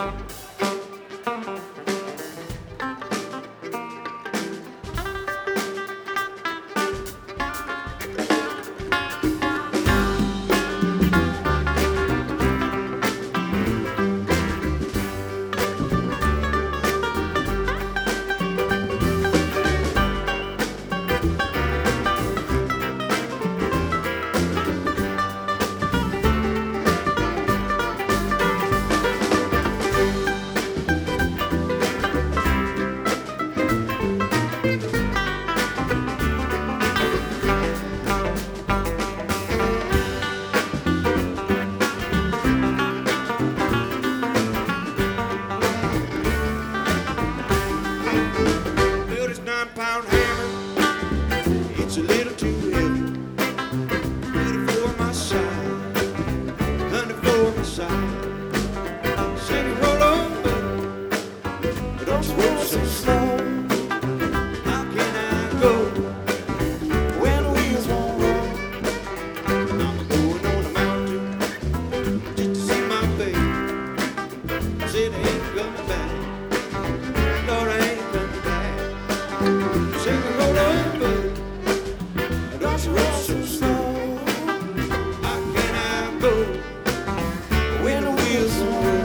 Built his 9-pound hammer. It's a little too heavy. Put it for my side. 100 for my side. Sing it, roll over. But don't you roll so slow. How can I go when the wheels won't roll? I'm going on the mountain just to see my baby. Said I ain't coming back. Lord, I ain't coming back. Sing it, roll over. Don't you roll so slow. How can I go when the wheels won't roll?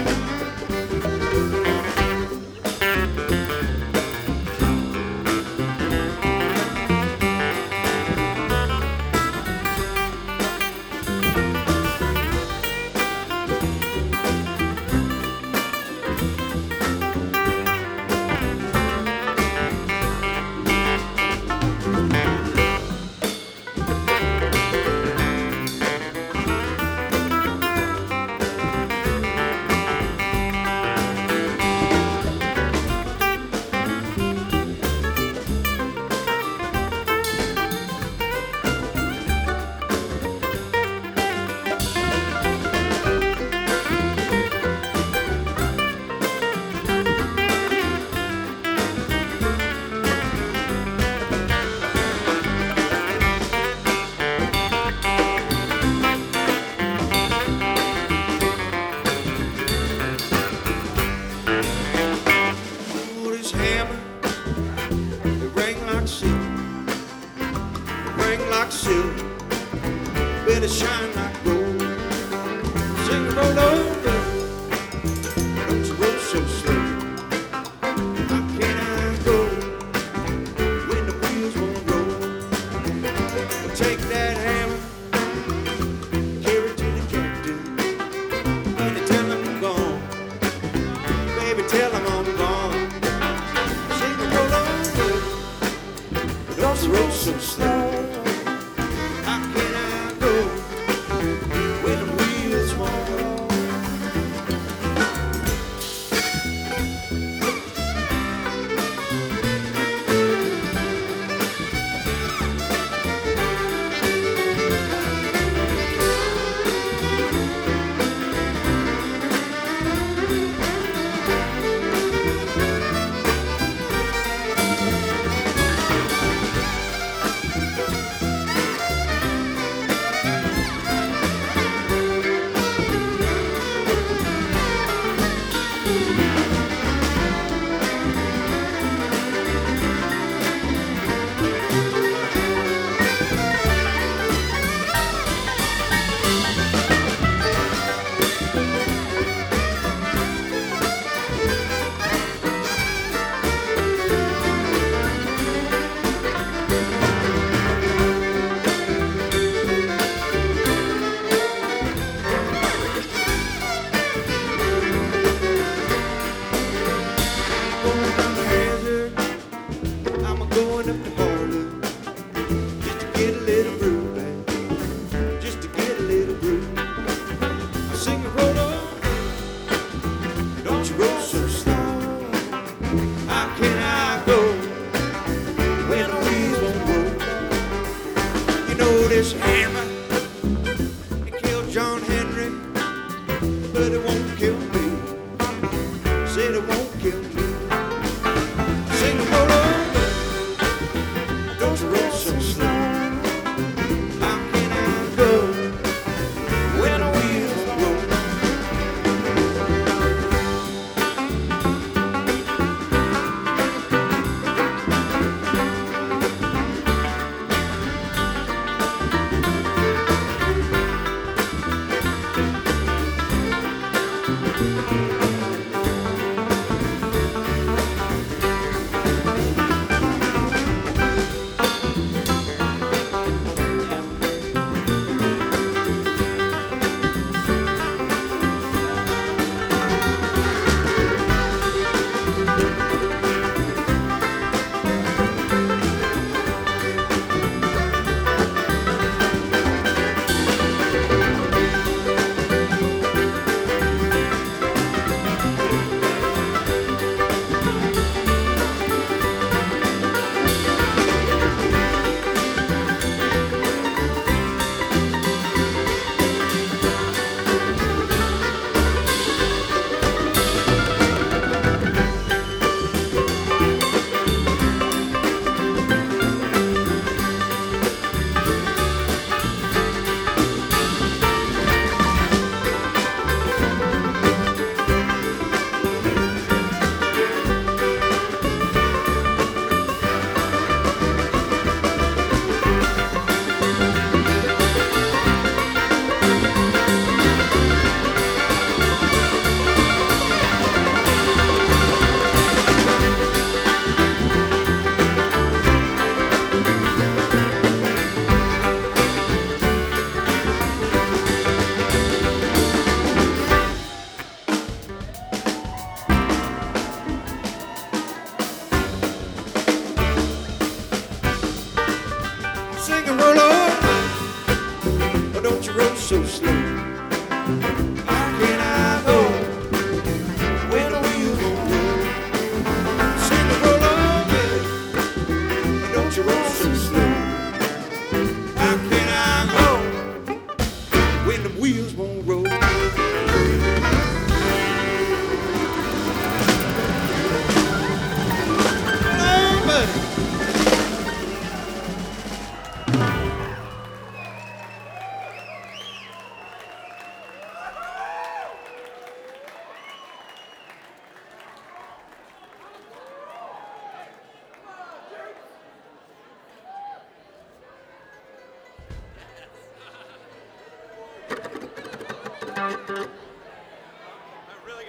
Pulled his hammer, it rang like silver, it rang like silver, but it shine like gold. Sing it, roll over, don't you roll so slow. How can I go when the wheels won't roll? Well, take that hammer, carry it to the captain, and tell him I'm gone. Baby, tell him I'm gone. Sing it, roll over, don't you roll so slow. How can I go when the wheels won't roll?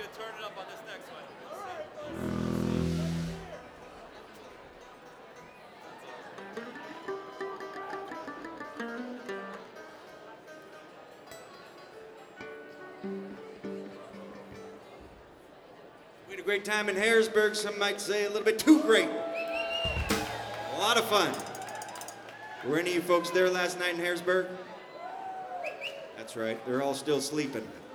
gonna turn it up on this next one. We had a great time in Harrisburg, some might say a little bit too great. A lot of fun. Were any of you folks there last night in Harrisburg? That's right, they're all still sleeping.